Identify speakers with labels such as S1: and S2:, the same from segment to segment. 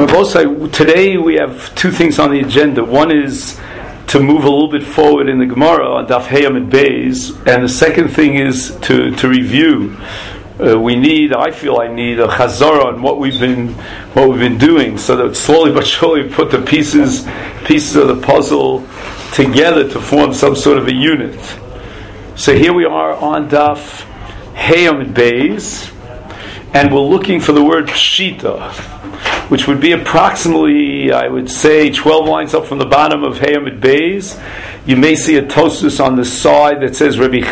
S1: Today we have two things on the agenda. One is to move a little bit forward in the Gemara on Daf Hey Amid Beis, and the second thing is to review. I feel I need a chazara on what we've been doing, so that slowly but surely we put the pieces of the puzzle together to form some sort of a unit. So here we are on Daf Hey Amid Beis, and we're looking for the word pshita, which would be approximately, I would say, 12 lines up from the bottom of Hey Amid Beis. You may see a tosfos on the side that says Rebbe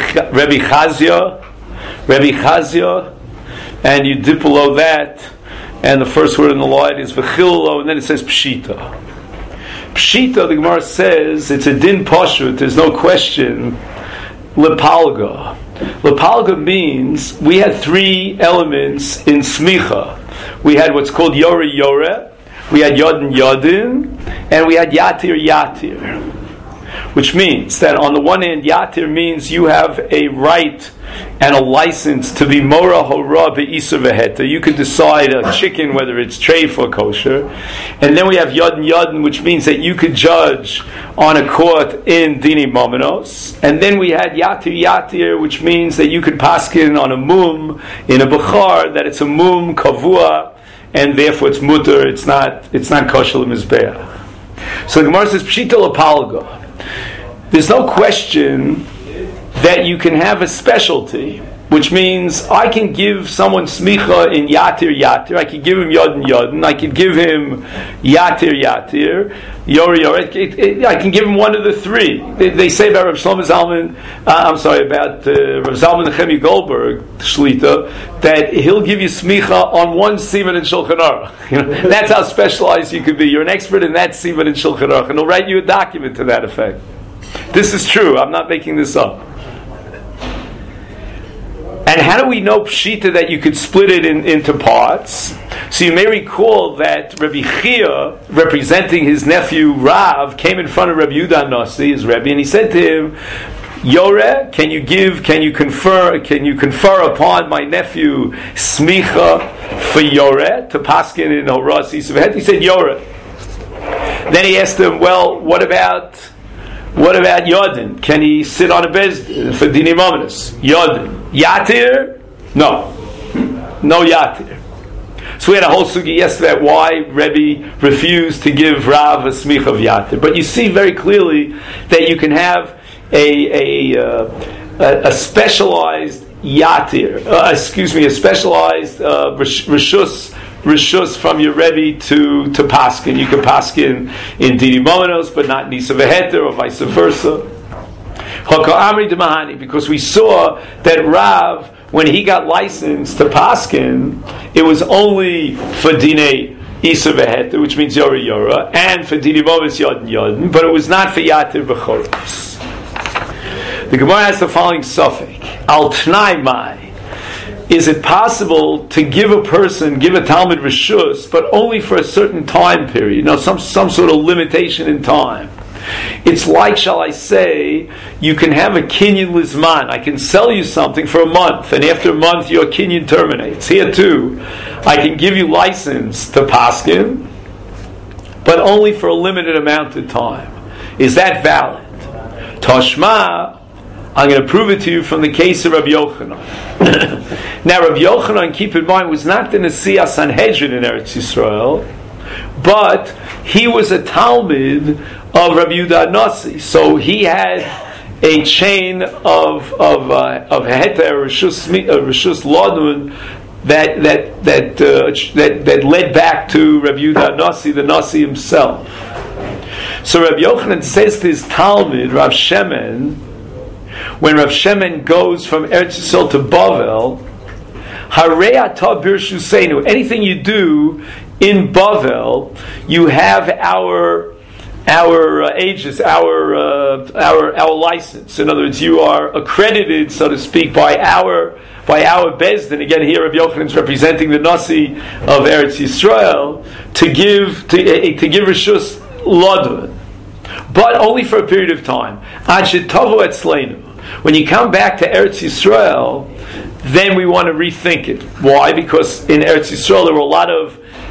S1: Chazia, and you dip below that, and the first word in the line is V'chillo, and then it says Pshita. Pshita, the Gemara says, it's a din pashut, there's no question, lepalga. Lepalga means we had three elements in smicha. We had what's called Yore Yore, we had Yodin Yodin, and we had Yatir Yatir. Which means that on the one hand, Yatir means you have a right and a license to be Mora Hora Be'isa Veheta. You can decide a chicken whether it's treif or kosher. And then we have Yodin Yodin, which means that you could judge on a court in Dini Momenos. And then we had Yatir Yatir, which means that you could paskin on a mum, in a Bukhar, that it's a mum kavua, and therefore it's mutter, it's not kosher l'mizbeach. So the Gemara says, Pshita l'palga. There's no question that you can have a specialty, which means I can give someone smicha in Yatir Yatir, I could give him Yodin Yodin, I could give him Yatir Yatir, Yori Yori, I can give him one of the three. They say about Rav Shlomo Zalman, about Rav Zalman Nechemi Goldberg, Shlita, that he'll give you smicha on one siman in Shulchan Aruch. That's how specialized you could be. You're an expert in that siman in Shulchan Aruch, and he'll write you a document to that effect. This is true. I'm not making this up. And how do we know pshita that you could split it into parts? So you may recall that Rabbi Chia, representing his nephew Rav, came in front of Rabbi Yehuda Nasi, his Rebbe, and he said to him, Yore, can you confer upon my nephew smicha for Yore to paskin in Horas Yisrael? He said Yore. Then he asked him, well, what about Yodin? Can he sit on a bezdin for Dini Momenos? Yodin. Yatir? No Yatir. So we had a whole sugi yesterday why Rebbe refused to give Rav a smich of Yatir. But you see very clearly that you can have a specialized Yatir, a specialized Rishus from your Rebbe to Paskin. You can Paskin in Dini Momenos, but not Nisa Veheter, or vice versa. Because we saw that Rav, when he got licensed to Paskin, it was only for Dine Isa Veheter, which means Yora Yora, and for Dini Momenos Yodin Yodin, but it was not for Yatir B'choros. The Gemara has the following suffix: Al Tnai Mai. Is it possible to give a Talmud Rishus, but only for a certain time period? Some sort of limitation in time. It's like, shall I say, you can have a kinyan lizman. I can sell you something for a month, and after a month your kinyan terminates. Here too, I can give you license to paskin, but only for a limited amount of time. Is that valid? Toshma, I'm going to prove it to you from the case of Rabbi Yochanan. Now, Rabbi Yochanan, keep in mind, was not the Nesiah Sanhedrin in Eretz Yisrael, but he was a Talmud of Rabbi Yehuda Nasi. So he had a chain of Heter Rishus Lodun that led back to Rabbi Yehuda Nasi, the Nasi himself. So Rabbi Yochanan says to his Talmud, Rav Shemen, when Rav Shemen goes from Eretz Yisrael to Bavel, Harei atah birshuseinu, anything you do in Bavel, you have our aegis, our license. In other words, you are accredited, so to speak, by our bezdin. Again, here Rabbi Yochanan is representing the Nasi of Eretz Yisrael to give rishus ladun, but only for a period of time. Ad shetavu etzleinu. When you come back to Eretz Yisrael, then we want to rethink it. Why? Because in Eretz Yisrael there were a lot of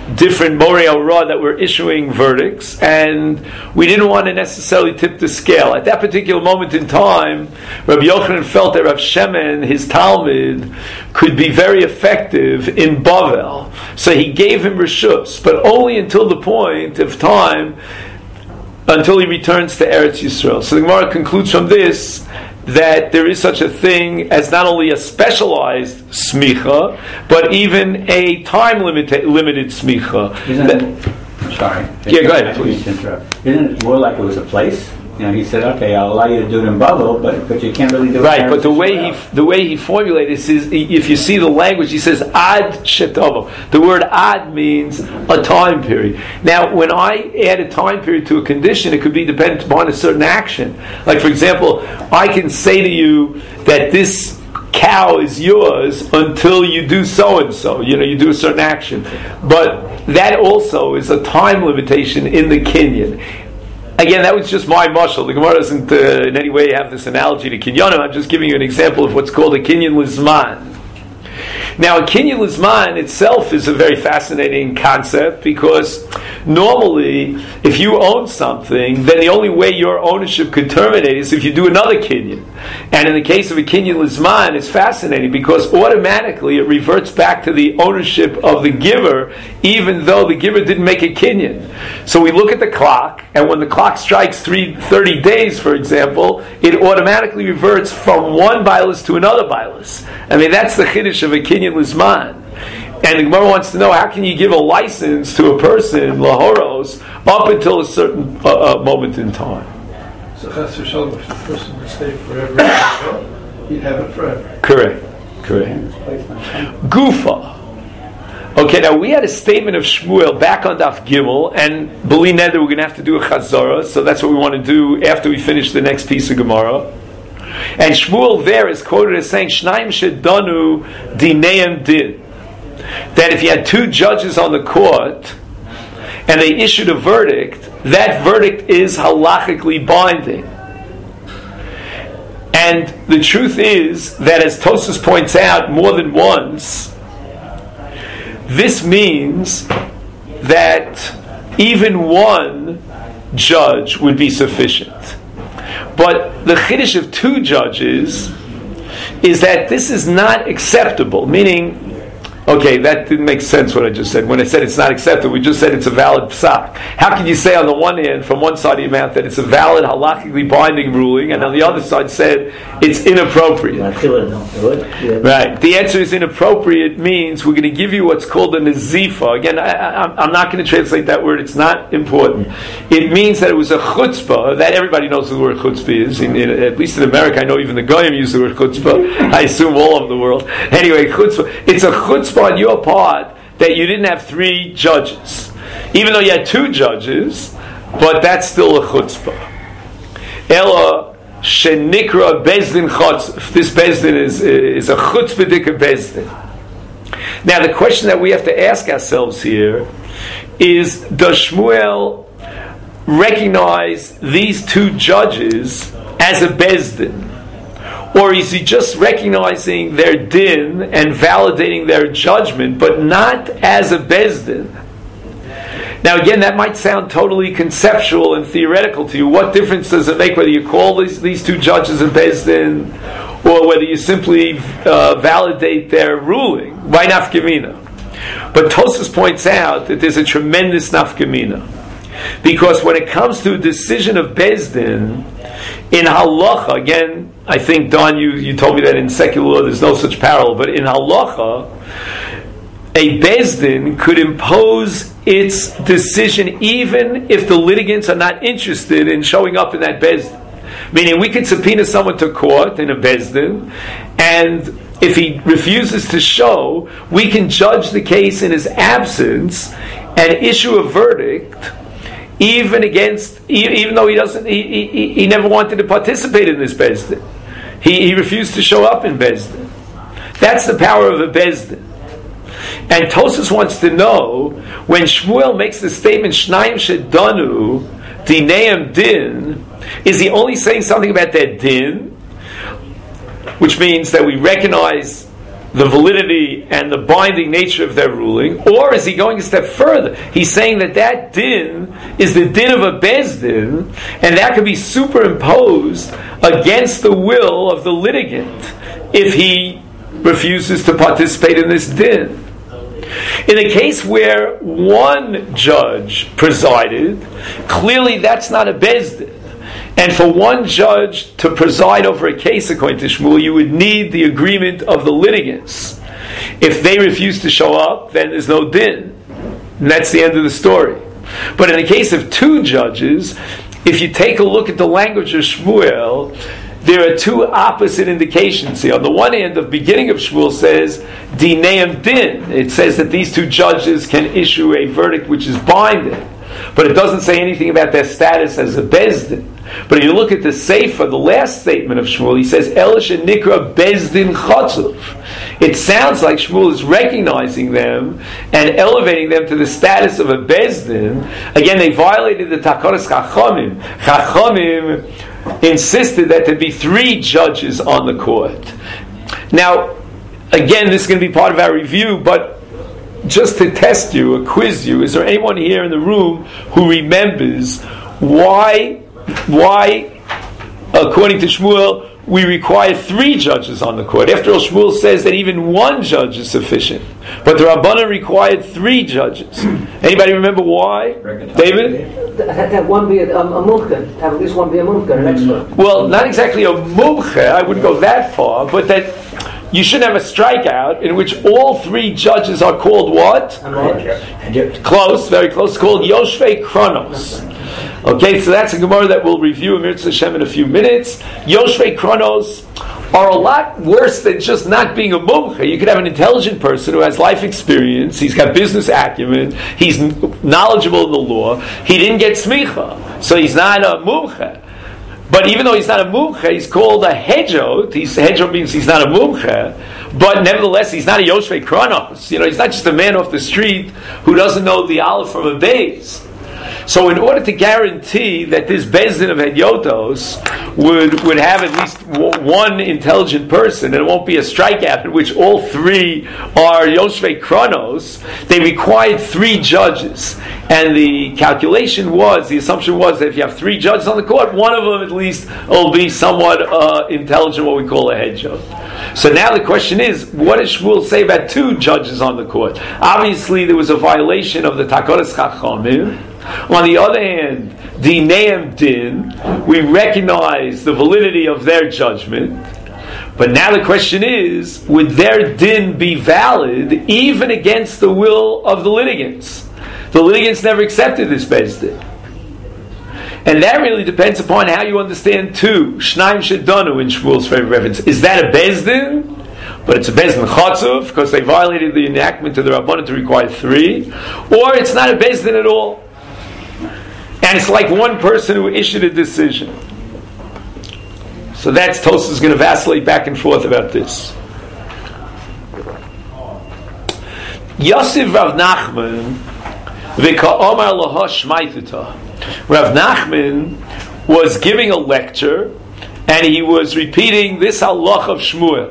S1: different Morei Ra that were issuing verdicts, and we didn't want to necessarily tip the scale. At that particular moment in time, Rabbi Yochanan felt that Rav Shemen, his Talmud, could be very effective in Bavel. So he gave him Rishus, but only until the point of time, until he returns to Eretz Yisrael. So the Gemara concludes from this that there is such a thing as not only a specialized smicha, but even a time-limited smicha.
S2: Sorry.
S1: Yeah, go ahead, please.
S2: Isn't it more like it was a place? You know, he said, "Okay, I'll allow you to do it in Bavel, but you can't really do it."
S1: Right, but the way he formulated it is, if you see the language, he says ad shetovo. The word ad means a time period. Now, when I add a time period to a condition, it could be dependent upon a certain action. Like, for example, I can say to you that this cow is yours until you do so and so. You know, you do a certain action, but that also is a time limitation in the kinyan. Again, that was just my mashal. The Gemara doesn't in any way have this analogy to kinyanim. I'm just giving you an example of what's called a kinyan lizman. Now, a kinyan lizman itself is a very fascinating concept, because normally, if you own something, then the only way your ownership could terminate is if you do another kinyan. And in the case of a kinyan lizman, it's fascinating because automatically it reverts back to the ownership of the giver, even though the giver didn't make a kinyan. So we look at the clock, and when the clock strikes 30 days, for example, it automatically reverts from one bailus to another bailus. I mean, that's the chiddush of a kinyan lizman. And the Gemara wants to know, how can you give a license to a person, lahoros, up until a certain moment in time?
S3: So Chas v'Shalom, if the person would stay forever, he'd have it forever.
S1: Correct. Gufa. Okay, now we had a statement of Shmuel back on Daf Gimel, and B'li Neder we're going to have to do a Chazorah, so that's what we want to do after we finish the next piece of Gemara. And Shmuel there is quoted as saying, Shnayim shedanu dineim din. That if you had two judges on the court, and they issued a verdict, that verdict is halachically binding. And the truth is that, as Tosfos points out more than once, this means that even one judge would be sufficient. But the chiddush of two judges is that this is not acceptable, meaning, okay, that didn't make sense what I just said. When I said it's not acceptable, we just said it's a valid psak. How can you say on the one hand, from one side of your mouth, that it's a valid halachically binding ruling, and on the other side said it's inappropriate? Right. The answer is inappropriate means we're going to give you what's called a nazifa. Again, I'm not going to translate that word. It's not important. It means that it was a chutzpah. That everybody knows what the word chutzpah is. At least in America, I know even the goyim use the word chutzpah. I assume all over the world. Anyway, chutzpah. It's a chutzpah on your part that you didn't have three judges, even though you had two judges, but that's still a chutzpah. Ela shenikra bezdin chutz. This bezdin is a chutzpah bezdin. Now the question that we have to ask ourselves here is: does Shmuel recognize these two judges as a bezdin? Or is he just recognizing their din and validating their judgment, but not as a bezdin? Now again, that might sound totally conceptual and theoretical to you. What difference does it make whether you call these two judges a bezdin, or whether you simply validate their ruling? Why nafkamina? But Tosfos points out that there's a tremendous nafkamina. Because when it comes to a decision of bezdin, in halacha, again, I think, Don, you told me that in secular law there's no such parallel, but in halacha, a bezdin could impose its decision even if the litigants are not interested in showing up in that bezdin. Meaning, we could subpoena someone to court in a bezdin, and if he refuses to show, we can judge the case in his absence and issue a verdict, even though he never wanted to participate in this bezdin. He refused to show up in bezdin. That's the power of a bezdin. And Tosfos wants to know, when Shmuel makes the statement Shnayim shedanu dineim din, is he only saying something about that din, which means that we recognize the validity and the binding nature of their ruling, or is he going a step further? He's saying that din is the din of a Beis Din, and that can be superimposed against the will of the litigant if he refuses to participate in this din. In a case where one judge presided, clearly that's not a Beis Din. And for one judge to preside over a case, according to Shmuel, you would need the agreement of the litigants. If they refuse to show up, then there's no din. And that's the end of the story. But in the case of two judges, if you take a look at the language of Shmuel, there are two opposite indications here. On the one hand, the beginning of Shmuel says, Dineim din. It says that these two judges can issue a verdict which is binding. But it doesn't say anything about their status as a Beis Din. But if you look at the Sefer, the last statement of Shmuel, he says, Elish and Nikra Beis Din Chotzuv. It sounds like Shmuel is recognizing them and elevating them to the status of a Beis Din. Again, they violated the Takoros Chachamim. Chachamim insisted that there be 3 judges on the court. Now, again, this is going to be part of our review, but just to test you, or quiz you, is there anyone here in the room who remembers why, according to Shmuel, we require 3 judges on the court? After all, Shmuel says that even 1 judge is sufficient, but the Rabbanan required 3 judges. Anybody remember why? David?
S4: Have one be a mumcha. Have at least one be a mumcha, an expert.
S1: Well, not exactly a mumcha. I wouldn't go that far, but that you shouldn't have a strikeout in which all 3 judges are called what? Close, very close. Called Yoshvei Kronos. Okay, so that's a Gemara that we'll review in Mirza Hashem in a few minutes. Yoshvei Kronos are a lot worse than just not being a mumcha. You could have an intelligent person who has life experience, he's got business acumen, he's knowledgeable in the law, he didn't get smicha, so he's not a mumcha. But even though he's not a mumcha, he's called a hedjot. Hedjot means he's not a mumcha, but nevertheless he's not a Yoshvei Kronos. He's not just a man off the street who doesn't know the aleph from a beis. So in order to guarantee that this Beis Din of Hedyotos would have at least one intelligent person, and it won't be a strikeout in which all 3 are Yoshvei Kronos, they required 3 judges. And the assumption was that if you have 3 judges on the court, one of them at least will be somewhat intelligent, what we call a hedjot. So now the question is, what does Shmuel say about 2 judges on the court? Obviously there was a violation of the Takoros Chachamim. On the other hand, Dineim din, we recognize the validity of their judgment. But now the question is, would their din be valid even against the will of the litigants? The litigants never accepted this Beis Din. And that really depends upon how you understand 2. Shnaim Shedanu in Shmuel's favorite reference. Is that a Beis Din? But it's a Beis Din Chotzuv, because they violated the enactment of the Rabbanan to require 3. Or it's not a Beis Din at all. And it's like one person who issued a decision. So that's Tosfos is going to vacillate back and forth about this. Yosef Rav Nachman v'ka'omar laha shmaitita. Rav Nachman was giving a lecture, and he was repeating this halach of Shmuel.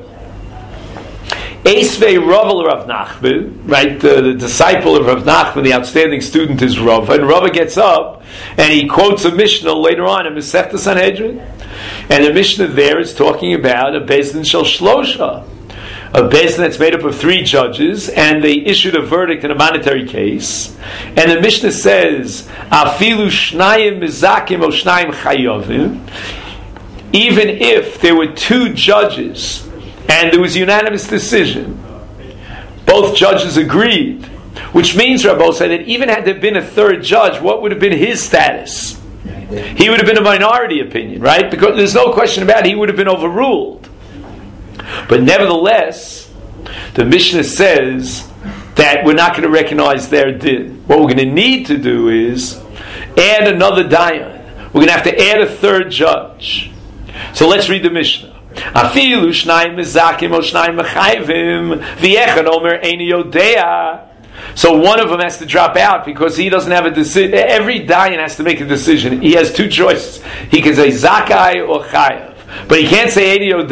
S1: Esvei Rav Rav Nachman, right? The disciple of Rav Nachman, the outstanding student, is Rav. And Rav gets up and he quotes a Mishnah later on in Masechta Sanhedrin. And the Mishnah there is talking about a Beis Din shel Shlosha, a Beis Din that's made up of 3 judges, and they issued a verdict in a monetary case. And the Mishnah says, Afilu shnayim mizakim o shnayim chayovim. Even if there were 2 judges and there was a unanimous decision, both judges agreed, which means, Rabbi said, that even had there been a 3rd judge, what would have been his status? He would have been a minority opinion, right? Because there's no question about it, he would have been overruled. But nevertheless, the Mishnah says that we're not going to recognize their din. What we're going to need to do is add another dayan. We're going to have to add a 3rd judge. So let's read the Mishnah. Afilu shnayim mizakim o shnayim mechayvim v'echad omer eini yodea. So one of them has to drop out because he doesn't have a decision. Every dayan has to make a decision. He has 2 choices. He can say zakai or chayav, but he can't say eini yodea.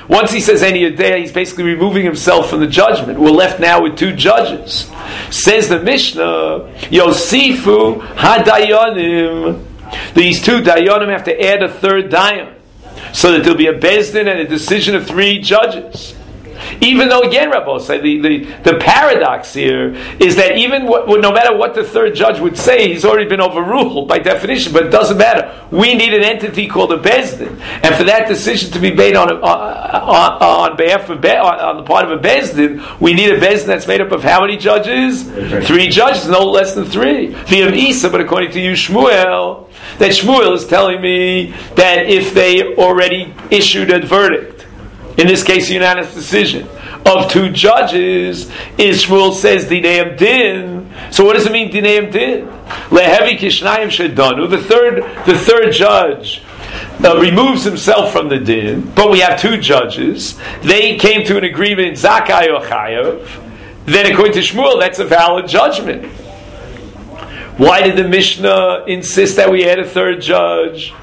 S1: Once he says any day, he's basically removing himself from the judgment. We're left now with two judges. Says the Mishnah, Yosifu Hadayanim. These two Dayanim have to add a third Dayan, so that there'll be a Bezdin and a decision of three judges. Even though, again, Rabbi say the paradox here is that even no matter what the third judge would say, he's already been overruled by definition. But it doesn't matter. We need an entity called a bezdin, and for that decision to be made on behalf of on the part of a bezdin, we need a bezdin that's made up of how many judges? Three judges, no less than three. V'yam Isa, but according to you, Shmuel, that Shmuel is telling me that if they already issued a verdict, in this case, a unanimous decision of two judges, Shmuel says Dineim Din. So what does it mean Dineim Din? Lehevi Kishnayim Shedanu. The third judge removes himself from the din, but we have two judges. They came to an agreement, Zakai or Chayav. Then according to Shmuel, that's a valid judgment. Why did the Mishnah insist that we add a third judge?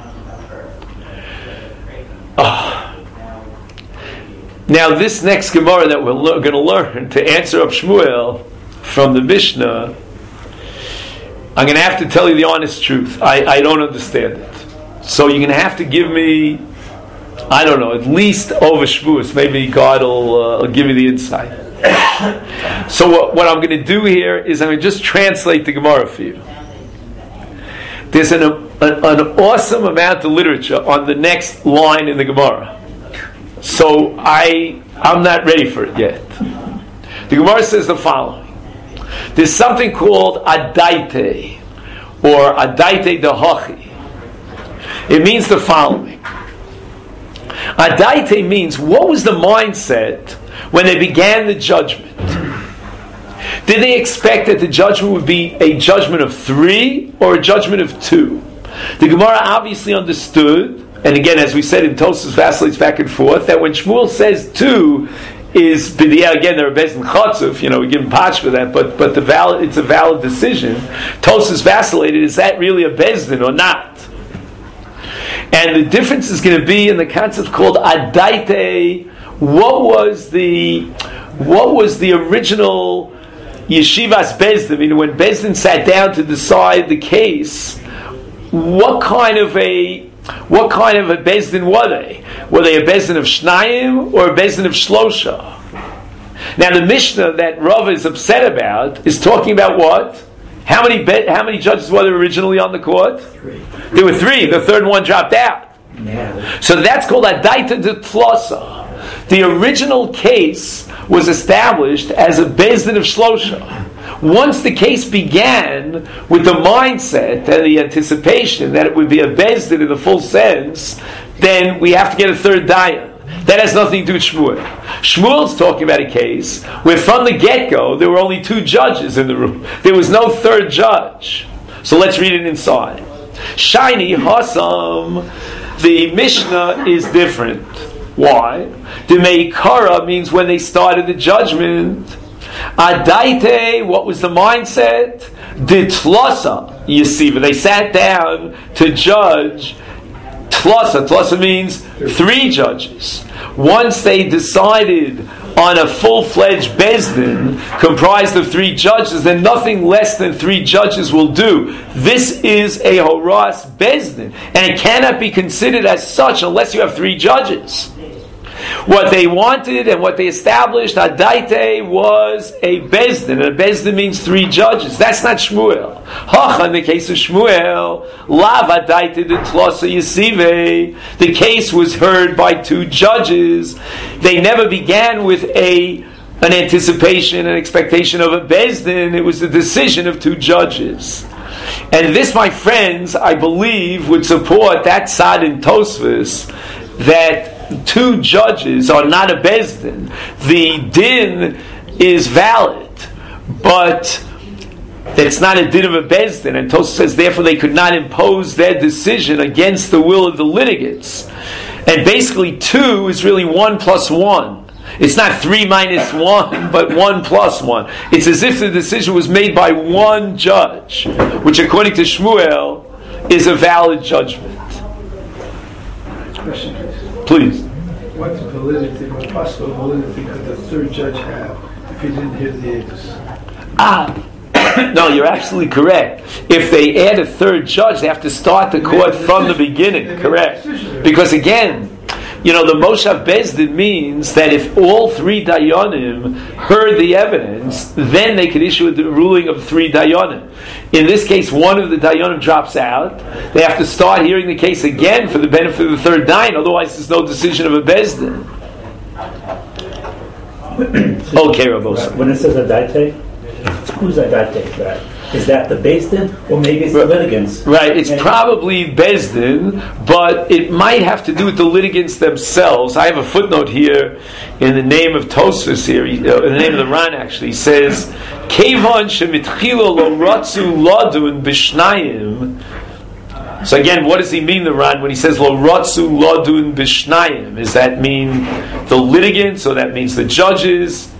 S1: Now, this next Gemara that we're going to learn to answer up Shmuel from the Mishnah, I'm going to have to tell you the honest truth. I don't understand it. So you're going to have to give me, I don't know, at least over Shavuos. Maybe God will give you the insight. So what I'm going to do here is I'm going to just translate the Gemara for you. There's an awesome amount of literature on the next line in the Gemara. So I'm not ready for it yet. The Gemara says the following. There's something called adaite, or adaite dehachi. It means the following. Adaite means, what was the mindset when they began the judgment? Did they expect that the judgment would be a judgment of 3 or a judgment of 2? The Gemara obviously understood, and again, as we said in Tosfos vacillates back and forth, that when Shmuel says 2 is b'di'ah, again, they're based in Chatzuf, we give him patch for that, but it's a valid decision. Tosfos vacillated, is that really a bezdin or not? And the difference is going to be in the concept called adaite. What was the original yeshivas bezdin? When bezdin sat down to decide the case, what kind of a bezdin were they? Were they a bezdin of shnayim or a bezdin of shlosha? Now the Mishnah that Rav is upset about is talking about what? How many judges were there originally on the court?
S4: 3.
S1: There were 3. The third one dropped out.
S4: Yeah.
S1: So that's called adaita de tlosa. The original case was established as a bezdin of shlosha. Once the case began with the mindset and the anticipation that it would be a bezdin in the full sense, then we have to get a third dayan. That has nothing to do with Shmuel. Shmuel's talking about a case where from the get-go there were only 2 judges in the room. There was no third judge. So let's read it inside. Shiny Hassam, the Mishnah is different. Why? The Meikara means when they started the judgment. Adaite, what was the mindset? Ditlasa, Yesiva. They sat down to judge. Tlasa means 3 judges. Once they decided on a full-fledged bezdin comprised of 3 judges, then nothing less than 3 judges will do. This is a horas bezdin, and it cannot be considered as such unless you have 3 judges. What they wanted and what they established, adaite, was a bezdin. And a bezdin means 3 judges. That's not Shmuel. Hacha, in the case of Shmuel, lav adaite de tlosa yesive. The case was heard by 2 judges. They never began with an anticipation, an expectation of a bezdin. It was the decision of 2 judges. And this, my friends, I believe would support that side in Tosfos, that 2 judges are not a bezdin. The din is valid, but it's not a din of a bezdin. And Tosfos says, therefore, they could not impose their decision against the will of the litigants. And basically, 2 is really 1 plus 1. It's not 3 minus 1, but 1 plus 1. It's as if the decision was made by 1 judge, which, according to Shmuel, is a valid judgment.
S3: Question, please.
S1: Please.
S3: what validity, what possible validity could the third judge have if he didn't hear the Eidos?
S1: No, you're absolutely correct. If they add a third judge, they have to start the court from the beginning. Correct. Because again, the Moshav Bezdin means that if all three Dayanim heard the evidence, then they could issue the ruling of three Dayanim. In this case, one of the Dayanim drops out. They have to start hearing the case again for the benefit of the third Dayan, otherwise there's no decision of a Bezdin. Okay, Rabosa.
S5: When it says Adate, who's Adate? Is that the Bezdin, or maybe it's the litigants? Right,
S1: it's probably Bezdin, but it might have to do with the litigants themselves. I have a footnote here in the name of Tosfos here, in the name of the Ran actually, he says, Kevan shemitchila lo ratzu ladun b'shnayim. So again, what does he mean, the Ran, when he says lo ratzu ladun b'shnayim? Does that mean the litigants, or that means the judges?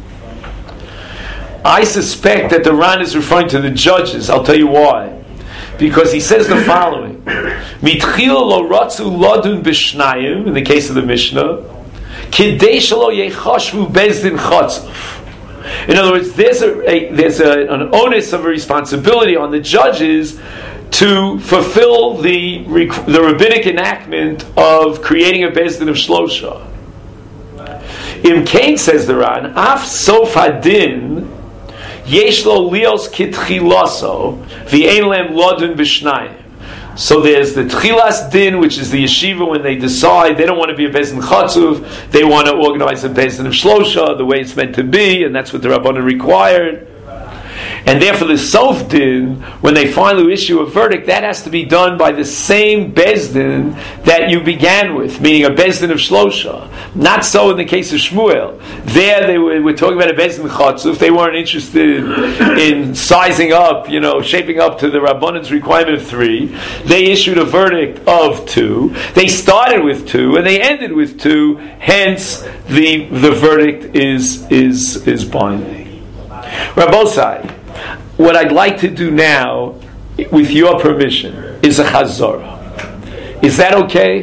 S1: I suspect that the Ran is referring to the judges. I'll tell you why. Because he says the following: Mitchila lo ratzu ladun b'shnayim, in the case of the Mishnah, kidei shelo yechashvu bezdin chatzuf. In other words, there's an onus of a responsibility on the judges to fulfill the rabbinic enactment of creating a bezdin of shlosha. Im Kain, says the Ran, af sof hadin yesh lo lios kitchilaso v'ein lem lodun b'shnayim. So there's the tchilas din, which is the yeshiva when they decide they don't want to be a bezdin chatzuv, they want to organize a bezdin of shlosha the way it's meant to be, and that's what the Rabbanan required. And therefore the sof din, when they finally issue a verdict, that has to be done by the same bezdin that you began with, meaning a bezdin of shlosha. Not so in the case of Shmuel. There they were talking about a bezdin chatzuf. They weren't interested in sizing up, shaping up to the Rabbanan's requirement of 3. They issued a verdict of 2. They started with 2 and they ended with 2. Hence the verdict is binding. Rabbosai, what I'd like to do now, with your permission, is a chazorah. Is that okay?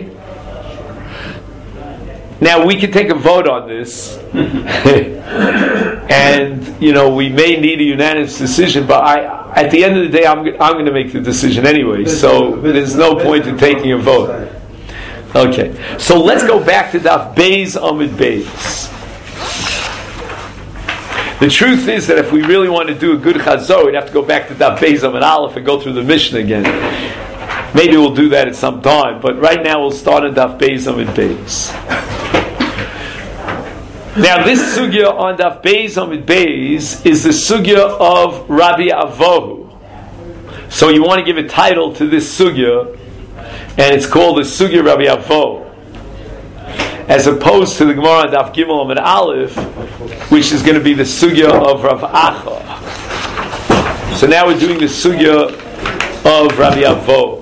S1: Now we can take a vote on this, and we may need a unanimous decision. But at the end of the day, I'm going to make the decision anyway. So there's no point in taking a vote. Okay, so let's go back to Daf Beis Amud Beis. The truth is that if we really want to do a good chazor, we'd have to go back to Daf Beis Amud Aleph and go through the Mishnah again. Maybe we'll do that at some time, but right now we'll start on Daf Beis Amud Beis. Now this sugya on Daf Beis Amud Beis is the sugya of Rabbi Avohu. So you want to give a title to this sugya, and it's called the sugya Rabbi Avohu, as opposed to the Gemara on Daf Gimel Amud Aleph, which is going to be the sugya of Rav Acha. So now we're doing the sugya of Rabbi Avohu.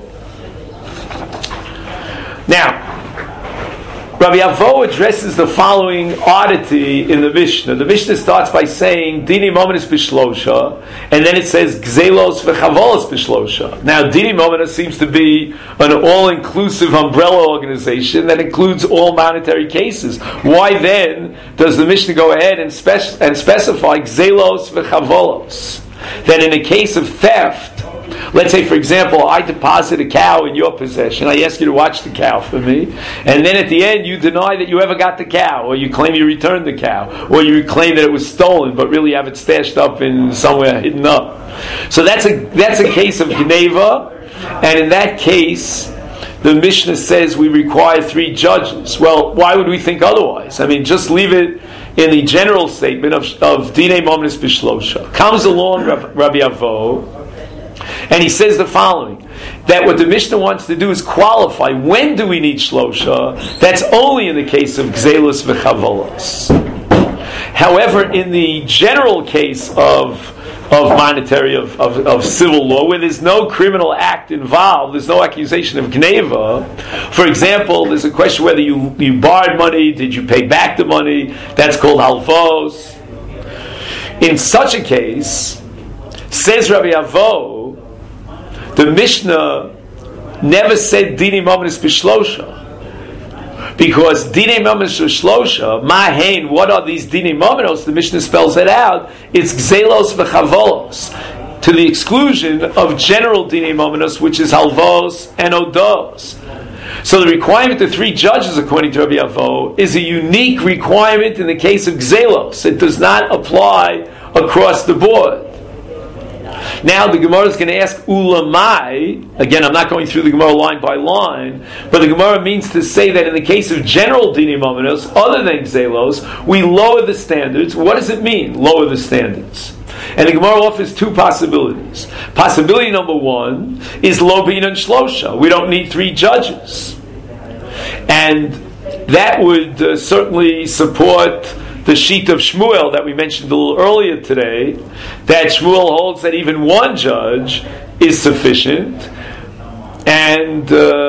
S1: Now, Rabbi Avohu addresses the following oddity in the Mishnah. The Mishnah starts by saying Dini Momenis Bishlosha, and then it says Gzelos v'Chavolos Bishlosha. Now, Dini Momenis seems to be an all-inclusive umbrella organization that includes all monetary cases. Why then does the Mishnah go ahead and specify Gzelos v'Chavolos? That in a case of theft, let's say, for example, I deposit a cow in your possession. I ask you to watch the cow for me. And then at the end, you deny that you ever got the cow, or you claim you returned the cow, or you claim that it was stolen, but really you have it stashed up in somewhere hidden up. So that's a case of Gneva. And in that case, the Mishnah says we require 3 judges. Well, why would we think otherwise? I mean, just leave it in the general statement of Dinei Momenis Bishlosha. Comes along Rabbi Avohu, and he says the following, that what the Mishnah wants to do is qualify, when do we need Shlosha? That's only in the case of Gzelos v'Chavolos. However, in the general case of monetary, of civil law, where there's no criminal act involved, there's no accusation of Gneva. For example, there's a question whether you borrowed money, did you pay back the money? That's called halvos. In such a case, says Rabbi Avohu, the Mishnah never said Dini Momenis Bishlosha, Because Dinei Momenos Shlosha, Mahain, what are these Dinei Momenos? The Mishnah spells it out. It's Gzelos v'chavolos, to the exclusion of general Dinei Momenos, which is Halvos and Odos. So the requirement of 3 judges, according to Rabbi Avo, is a unique requirement in the case of Gzelos. It does not apply across the board. Now the Gemara is going to ask Ulamai. Again, I'm not going through the Gemara line by line, but the Gemara means to say that in the case of general Dinei Momenos, other than Gzelos, we lower the standards. What does it mean, lower the standards? And the Gemara offers 2 possibilities. Possibility number 1 is Lo B'Inan Shlosha. We don't need 3 judges. And that would certainly support the sheet of Shmuel that we mentioned a little earlier today, that Shmuel holds that even 1 judge is sufficient, and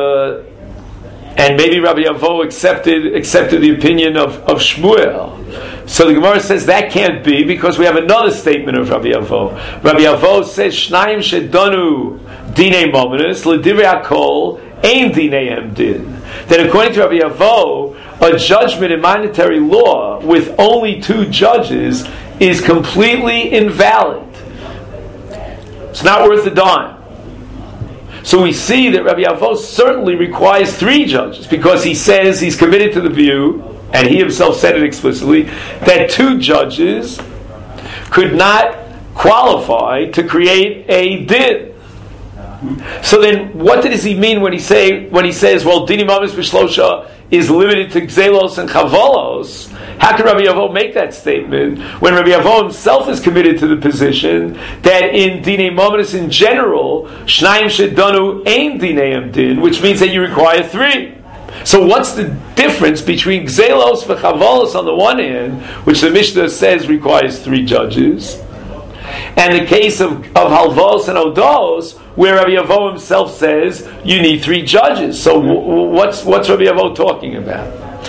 S1: maybe Rabbi Avo accepted the opinion of Shmuel. So the Gemara says that can't be, because we have another statement of Rabbi Avo. Rabbi Avo says, Shnayim shedanu dinei momenos l'divrei hakol ein dineihem din. That according to Rabbi Avo, a judgment in monetary law with only 2 judges is completely invalid. It's not worth a dime. So we see that Rabbi Avo certainly requires 3 judges, because he says he's committed to the view, and he himself said it explicitly, that 2 judges could not qualify to create a din. So then, what does he mean when he says, well, Dinei Momenos B'Shlosha is limited to Gzelos and Chavolos? How can Rabbi Avo make that statement when Rabbi Avo himself is committed to the position that in Dinei Momenos in general, Shnayim Shedanu Ein Dineihem Din, which means that you require 3. So what's the difference between Gzelos and Chavolos on the one hand, which the Mishnah says requires 3 judges, and the case of Halvos and Odos, where Rabbi Avo himself says you need 3 judges. So what's Rabbi Avo talking about?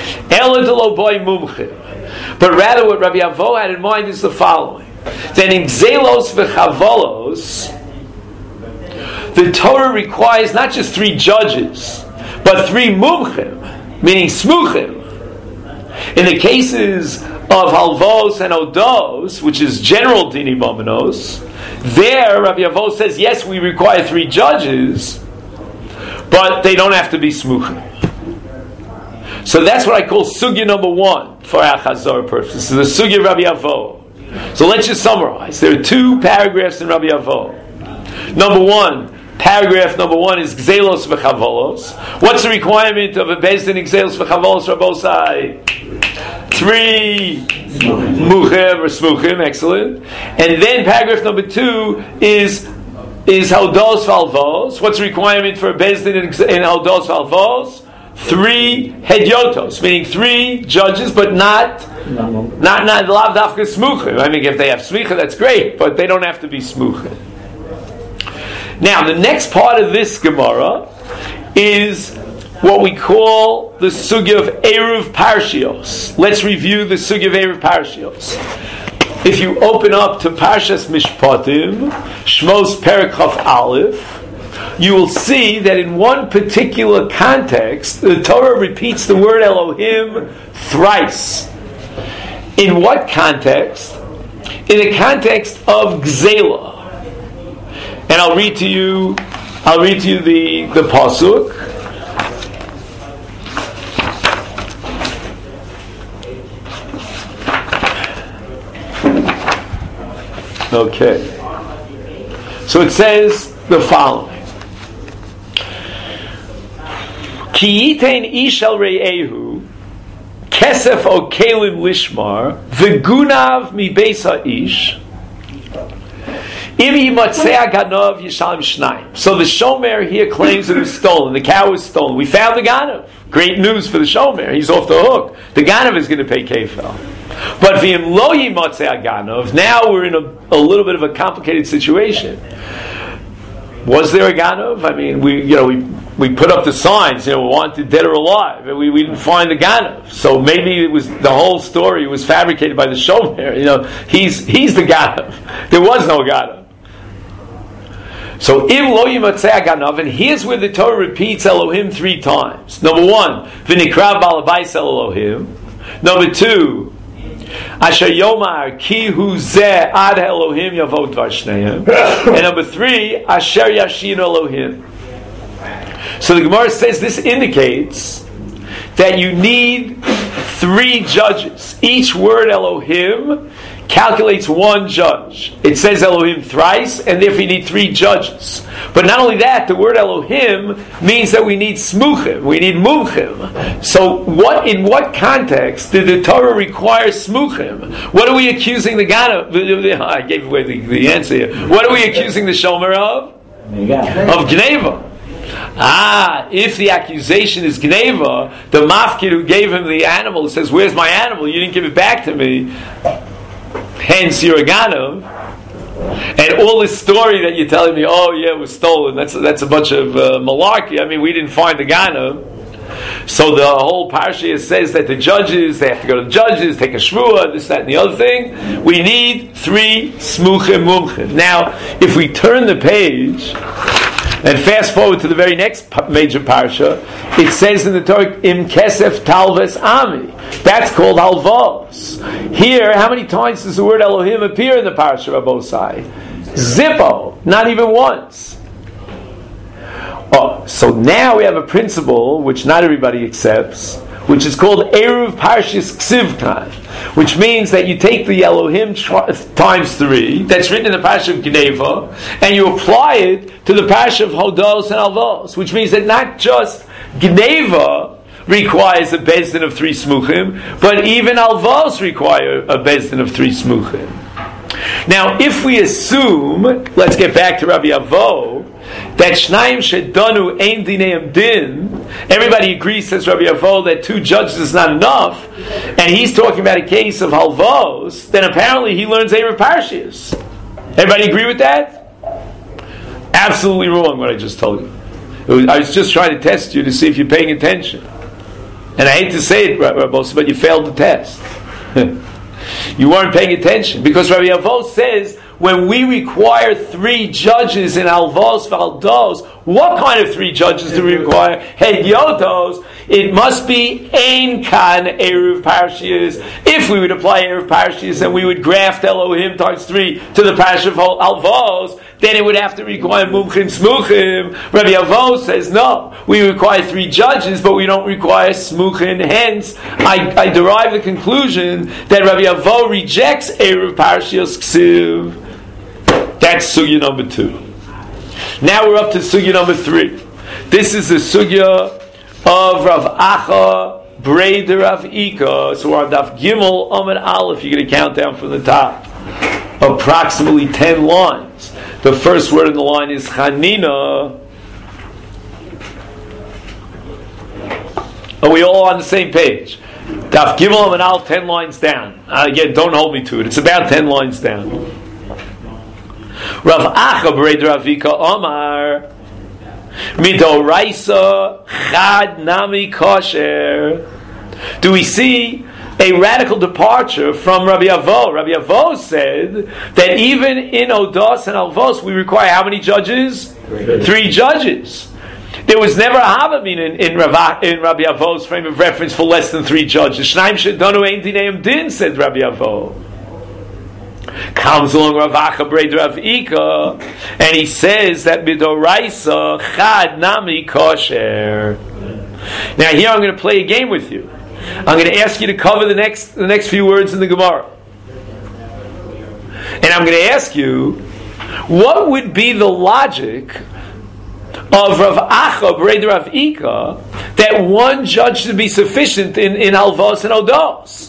S1: But rather what Rabbi Avo had in mind is the following. That in Gzelos v'Chavolos, the Torah requires not just 3 judges, but 3 mumchim, meaning smuchim. In the cases of Halvos and Odos, which is general Dinei Momenos, there Rabbi Avo says, yes, we require 3 judges, but they don't have to be smuchim. So that's what I call sugya number 1 for our Chazor purposes. So the sugya of Rabbi Avo. So let's just summarize. There are 2 paragraphs in Rabbi Avo. Paragraph number 1 is Gzelos v'Chavolos. What's the requirement of a Beis Din in Gzelos v'Chavolos, Rabbosai? 3 muchim or smuchim, excellent. And then paragraph number 2 is Haldos v'Halvos. What's the requirement for a Beis Din in Haldos v'Halvos? 3 hedyotos, meaning 3 judges, but not lav dafka smuchim. I mean, if they have smicha, that's great, but they don't have to be smuchim. Now, the next part of this Gemara is what we call the sugya of Eruv Parshios. Let's review the sugya of Eruv Parshios. If you open up to Parshas Mishpatim, Shmos Perek Chaf Aleph, you will see that in one particular context, the Torah repeats the word Elohim thrice. In what context? In the context of Gzela. And I'll read to you the pasuk. Okay. So it says the following. Ki yitain ish al re'ehu kesef o kelim lishmar v'gunav mi beis ha'ish. So the Shomer here claims it was stolen. The cow was stolen. We found the Ganav. Great news for the Shomer. He's off the hook. The Ganav is going to pay kefel. But v'im lo yimatzeh Ganav, now we're in a little bit of a complicated situation. Was there a Ganav? I mean, we put up the signs, wanted dead or alive, and we didn't find the Ganav. So maybe it was the whole story was fabricated by the Shomer. He's the Ganav. There was no Ganav. So im lo yimatzeh aganav, and here's where the Torah repeats Elohim 3 times. Number 1, v'nikra balabais Elohim. Number 2, Asher Yomar Ki Hu Zeh Ad Elohim Yavot Vashneim. And number 3, Asher Yashin Elohim. So the Gemara says this indicates that you need 3 judges. Each word Elohim calculates 1 judge. It says Elohim thrice, and therefore you need 3 judges. But not only that, the word Elohim means that we need smuchim, we need mumchim. So in what context did the Torah require smuchim? What are we accusing the Ganav? I gave away the answer here. What are we accusing the Shomer of? Of Gneva. If the accusation is Gneva, the mafkid who gave him the animal says, "Where's my animal? You didn't give it back to me." Hence, you're a Ganav. And all this story that you're telling me, oh yeah, it was stolen, that's a bunch of malarkey. I mean, we didn't find the Ganav. So the whole parsha says that the judges, they have to go to the judges, take a shvuah, this, that, and the other thing. We need 3 smuchim mumchim. Now, if we turn the page and fast forward to the very next major parsha, it says in the Torah, Im Kesef Talves Ami. That's called halvos. Here, how many times does the word Elohim appear in the parsha Rabosai? Zippo, not even once. So now we have a principle which not everybody accepts, which is called Eruv Parshas Ksivkan, which means that you take the Elohim times 3, that's written in the Parsha of Gneva, and you apply it to the Parsha of Hodos and Alvos, which means that not just Gneva requires a bezdin of 3 smuchim, but even Alvos require a bezdin of 3 smuchim. Now, if we assume, let's get back to Rabbi Avo, that Shnayim Shedanu Ein Dineim Din, everybody agrees, says Rabbi Avo, that 2 judges is not enough, and he's talking about a case of halvos, then apparently he learns Erev Parshias. Everybody agree with that? Absolutely wrong what I just told you. I was just trying to test you to see if you're paying attention. And I hate to say it, Rabbi, but you failed the test. You weren't paying attention, because Rabbi Avo says when we require 3 judges in Alvos Valdos, what kind of 3 judges do we require? Hedyotos, it must be Ein Kan Eruv Parshias. If we would apply Eruv Parshias, then we would graft Elohim times 3 to the Parsha of Alvos, then it would have to require Mumchim Smuchim. Rabbi Avo says no, we require 3 judges, but we don't require Smuchim. Hence, I derive the conclusion that Rabbi Avo rejects Eruv Parshias Ksiv. That's sugya number 2. Now we're up to sugya number 3. This is the sugya of Rav Acha Breder Rav Ika. So we're on Daf Gimel Amud Aleph. You're going to count down from the top. Approximately 10 lines. The first word in the line is Chanina. Are we all on the same page? Daf Gimel Amud Aleph, 10 lines down. Again, don't hold me to it. It's about 10 lines down. Rav Acha Breder Rav Ika Omar Midoraisa Chad Nami Kosher. Do we see a radical departure from Rabbi Avo? Rabbi Avo said that even in Odos and Alvos we require how many judges? 3 judges. There was never a Havamin in Rabbi Avo's frame of reference for less than 3 judges. Shnaim Shedanu Ein Dineim Din, said Rabbi Avo. Comes along Rav Acha Breder Rav Ika, and he says that Midoraisa Chad Nami Kosher. Now here I'm going to play a game with you. I'm going to ask you to cover the next few words in the Gemara. And I'm going to ask you, what would be the logic of Rav Acha Breder Rav Ika that 1 judge should be sufficient in Alvos and Odos?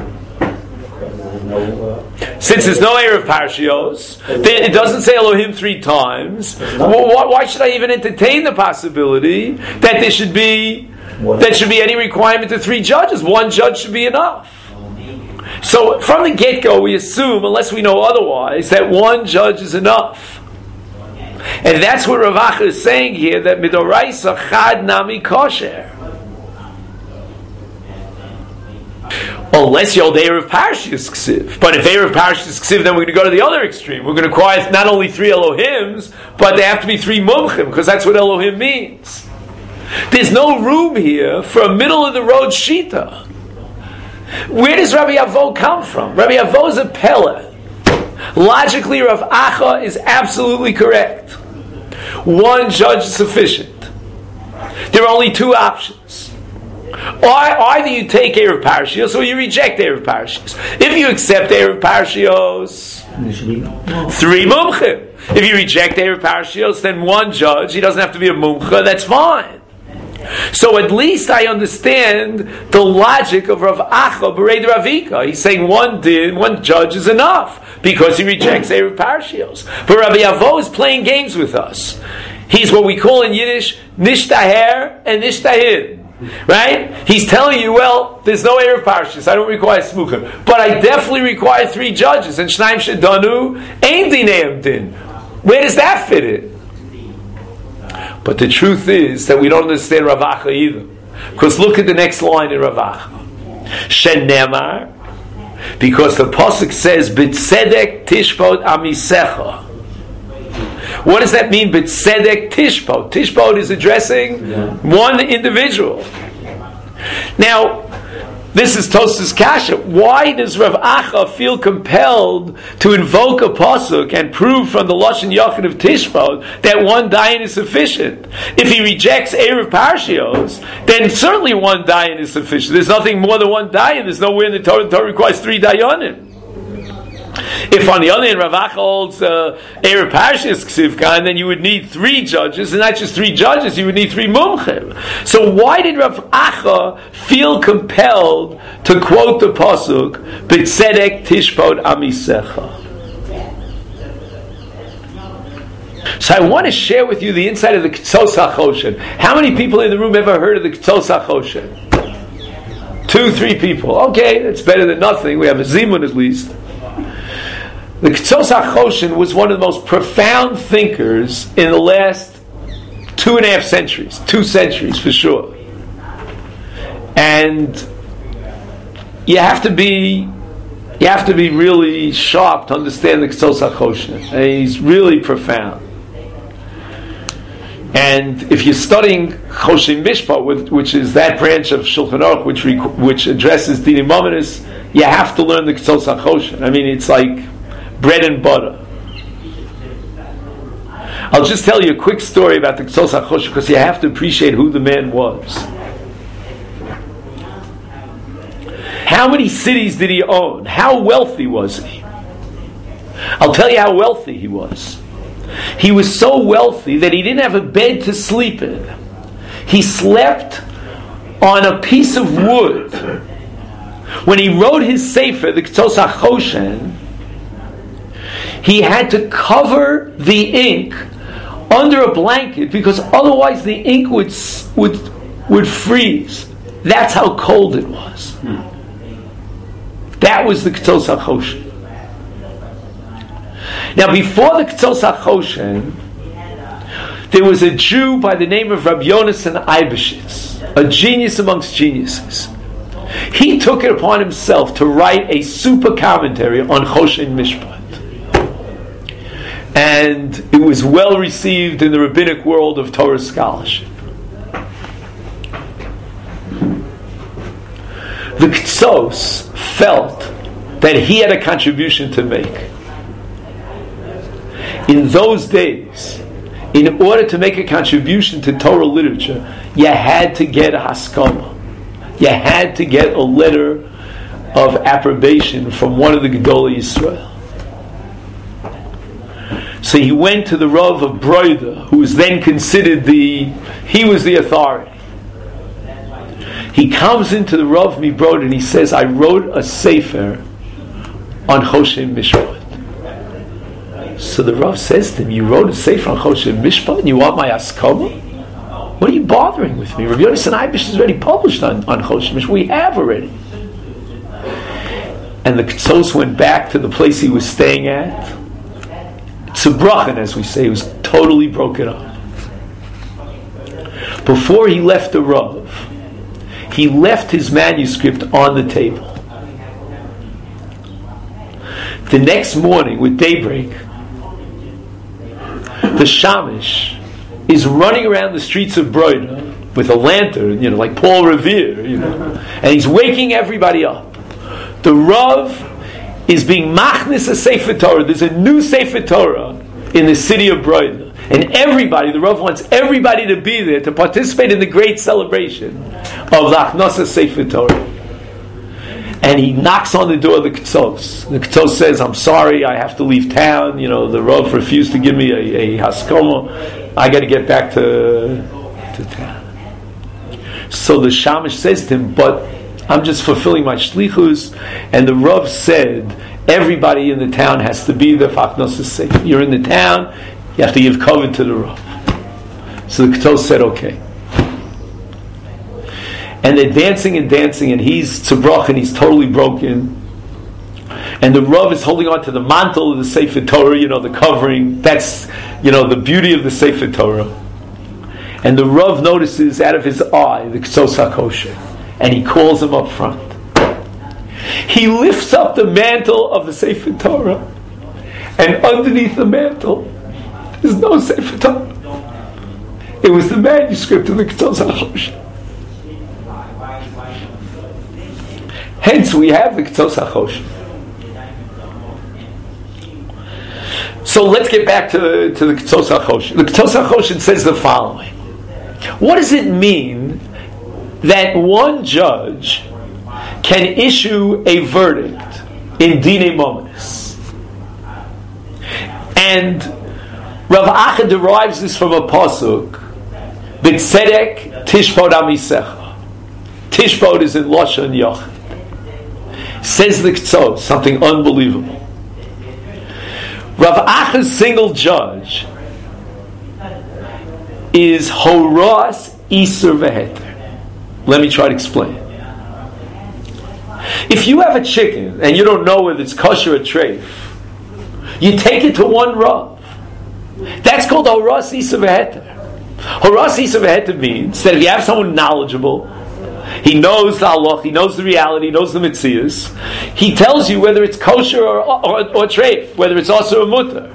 S1: Since there's no Erev Parshios, it doesn't say Elohim 3 times. Why should I even entertain the possibility that there should be any requirement of 3 judges? 1 judge should be enough. So from the get-go, we assume, unless we know otherwise, that 1 judge is enough. And that's what Rav Acha is saying here, that Midoraisa Chad Nami Kosher. Unless you hold Erev Parshas Ksiv. But if Erev Parshas Ksiv, then we're going to go to the other extreme. We're going to require not only 3 Elohims, but they have to be 3 Mumchim, because that's what Elohim means. There's no room here for a middle-of-the-road Shita. Where does Rabbi Avo come from? Rabbi Avo is a Pele. Logically, Rav Acha is absolutely correct. 1 judge is sufficient. There are only 2 options. Either you take Erev Parshios or you reject Erev Parshios. If you accept Erev Parshios, 3 Mumchim. If you reject Erev Parshios, then 1 judge, he doesn't have to be a Mumcha, that's fine. So at least I understand the logic of Rav Acha Bereid Ravika. He's saying 1 judge is enough because he rejects Erev Parshios. But Rabbi Avo is playing games with us. He's what we call in Yiddish Nishtaher and Nishtahir. Right? He's telling you, well, there's no Erev Parshas. I don't require Smuchim. But I definitely require 3 judges. And Shnaim Shedanu, Ein Dineim Din. Where does that fit in? But the truth is that we don't understand Rav Acha either. Because look at the next line in Rav Acha. Shenemar, because the Pasuk says, B'tzedek tishpot amisecha. What does that mean? B'tzedek tishpot. Tishpot is addressing 1 individual. Now, this is Tosas Kasha. Why does Rav Acha feel compelled to invoke a pasuk and prove from the Lashon Yachid of Tishpot that 1 dayan is sufficient? If he rejects Erev Parshios, then certainly 1 dayan is sufficient. There's nothing more than 1 dayan. There's nowhere in the Torah. The Torah requires 3 dayanim. If on the other hand Rav Acha holds Erev Parshas Ksivkan, then you would need 3 judges, and not just 3 judges, you would need 3 mumchim. So why did Rav Acha feel compelled to quote the pasuk B'tzedek tishpot amisecha? So I want to share with you the inside of the Ketzos HaChoshen. How many people in the room ever heard of the Ketzos HaChoshen? 2, 3 people. Okay, that's better than nothing. We have a Zimun at least. The Ketzos HaChoshen was one of the most profound thinkers in the last 2.5 centuries. 2 centuries for sure. And you have to be really sharp to understand the Ketzos HaChoshen. He's really profound. And if you're studying Choshen Mishpat, which is that branch of Shulchan Aruch which addresses Dinim Mominus, you have to learn the Ketzos HaChoshen. I mean, it's like bread and butter. I'll just tell you a quick story about the Ketzos HaChoshen because you have to appreciate who the man was. How many cities did he own? How wealthy was he? I'll tell you how wealthy he was. He was so wealthy that he didn't have a bed to sleep in. He slept on a piece of wood. When he wrote his Sefer, the Ketzos HaChoshen, he had to cover the ink under a blanket because otherwise the ink would freeze. That's how cold it was. That was the Ketzos HaChoshen. Now, before the Ketzos HaChoshen, there was a Jew by the name of Rabbi Yonasan Eibeshitz, a genius amongst geniuses. He took it upon himself to write a super commentary on Choshen Mishpat. And it was well received in the rabbinic world of Torah scholarship. The Ketzos felt that he had a contribution to make. In those days, in order to make a contribution to Torah literature, you had to get a haskama. You had to get a letter of approbation from one of the Gedolei Yisrael. So he went to the Rav of Broida, who was then considered he was the authority. He comes into the Rav Mibroida and he says, I wrote a sefer on Choshen Mishpat. So the Rav says to him, you wrote a sefer on Choshen Mishpat and you want my askama? What are you bothering with me? Rav Yonasan Eibish is already published on Choshen Mishpat. We have already. And the Ketzos went back to the place he was staying at. Tzubrachen, as we say, was totally broken up. Before he left the Rav, he left his manuscript on the table. The next morning, with daybreak, the Shamish is running around the streets of Broida with a lantern, like Paul Revere, and he's waking everybody up. The Rav is being machnis a Sefer Torah. There's a new Sefer Torah in the city of Broida. And the Rav wants everybody to be there to participate in the great celebration of the Achnasa Sefer Torah. And he knocks on the door of the Ketzos. The Ketzos says, I'm sorry, I have to leave town. The Rav refused to give me a haskoma. I got to get back to town. So the Shamish says to him, but I'm just fulfilling my shlichus. And the Rav said, everybody in the town has to be there for Achnasa Sefer. You're in the town, you have to give cover to the Rav. So the Ketzos said, okay. And they're dancing, and he's tzubrach, and he's totally broken. And the Rav is holding on to the mantle of the Sefer Torah, the covering. That's, the beauty of the Sefer Torah. And the Rav notices out of his eye the Ketzos HaKosher, and he calls him up front. He lifts up the mantle of the Sefer Torah, and underneath the mantle, there's no Sefer Torah. It was the manuscript of the Ketzos HaKosher. Hence, we have the Ketzos HaKosher. So let's get back to the Ketzos HaKosher. The Ketzos HaKosher says the following. What does it mean that one judge can issue a verdict in Dinei Momenis? And Rav Acha derives this from a pasuk, B'tzedek tishpod amisecha. Tishpod is in Lashon Yachid. Says the Ketzos, something unbelievable. Rav Acha's single judge is Horas Iser Veheter. Let me try to explain. If you have a chicken and you don't know whether it's kosher or treif, you take it to one Rav. That's called Horas Iser Veheter. Horas Iser Veheter means that if you have someone knowledgeable, he knows the halach, he knows the reality, he knows the mitzias, he tells you whether it's kosher or treif, whether it's also or mutter.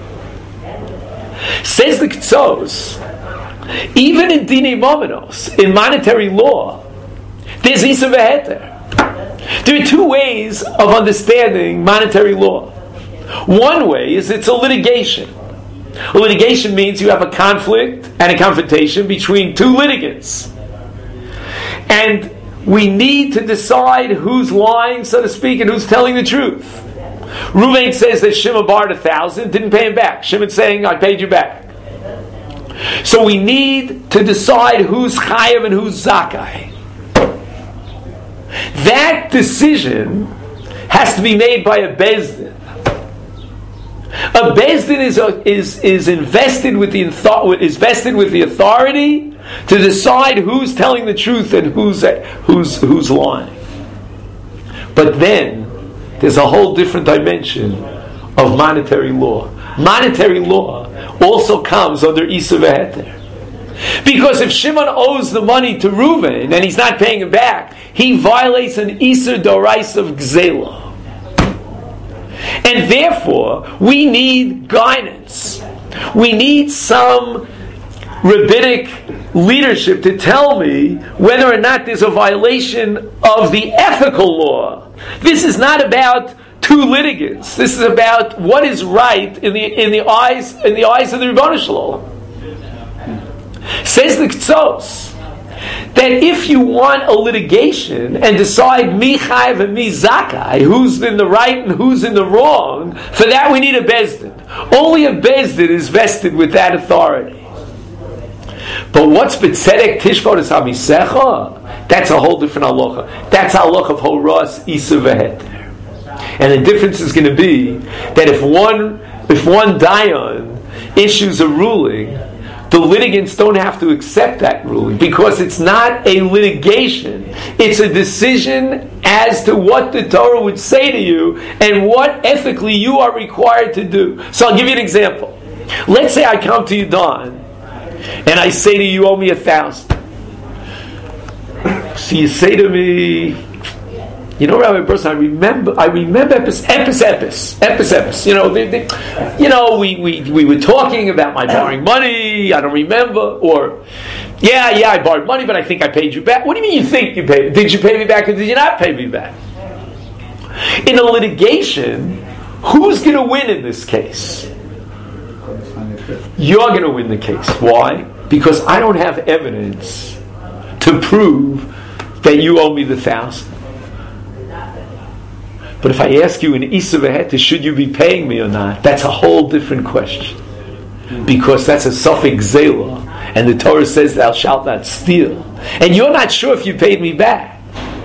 S1: Says the Ketzos, even in Dinei Momenos, in monetary law, there's Iser Veheter. There are two ways of understanding monetary law. One way is it's a litigation. A litigation means you have a conflict and a confrontation between two litigants. And we need to decide who's lying, so to speak, and who's telling the truth. Reuven says that Shimon borrowed 1,000, didn't pay him back. Shimon's saying, I paid you back. So we need to decide who's chayav and who's zakai. That decision has to be made by a bezdin. A bezdin is invested with the authority to decide who's telling the truth and who's lying. But then there's a whole different dimension of monetary law. Monetary law also comes under Iser Veheter. Because if Shimon owes the money to Reuven and he's not paying it back, he violates an Iser Dorais of Gzela. And therefore, we need guidance. We need some rabbinic leadership to tell me whether or not there's a violation of the ethical law. This is not about two litigants. This is about what is right in the eyes of the Rebbeinu Shalom. Says the Ketzos that if you want a litigation and decide mi chayav and mi zakai, who's in the right and who's in the wrong, for that we need a bezdin. Only a bezdin is vested with that authority. But what's b'tzedek tishpod es hamisecha? That's a whole different halacha. That's a halacha of Horas Iser Veheter. And the difference is going to be that if one dayan issues a ruling, the litigants don't have to accept that ruling because it's not a litigation. It's a decision as to what the Torah would say to you and what ethically you are required to do. So I'll give you an example. Let's say I come to you, Don, and I say to you, you owe me 1,000. So you say to me, You know, Rabbi Burson, I remember epis. We were talking about my borrowing money. I don't remember. Or, I borrowed money, but I think I paid you back. What do you mean you think you paid? Did you pay me back or did you not pay me back? In a litigation, who's going to win in this case? You're going to win the case. Why? Because I don't have evidence to prove that you owe me the 1,000. But if I ask you in Isa V'Heta, should you be paying me or not, that's a whole different question. Because that's a suffix zela, and the Torah says thou shalt not steal. And you're not sure if you paid me back.